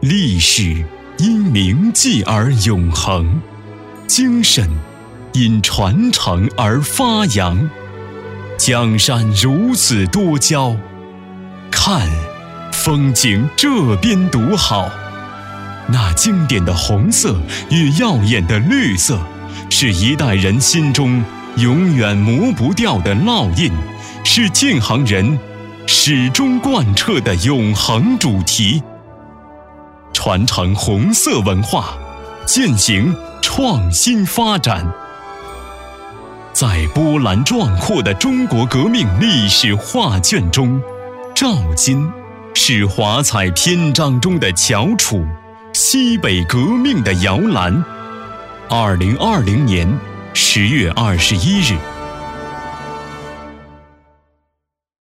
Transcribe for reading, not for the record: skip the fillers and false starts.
历史因铭记而永恒，精神因传承而发扬。江山如此多娇，看，风景这边独好。那经典的红色与耀眼的绿色，是一代人心中永远磨不掉的烙印，是建行人始终贯彻的永恒主题。传承红色文化，践行创新发展。在波澜壮阔的中国革命历史画卷中，赵金是华彩篇章中的翘楚，西北革命的摇篮。2020年10月21日。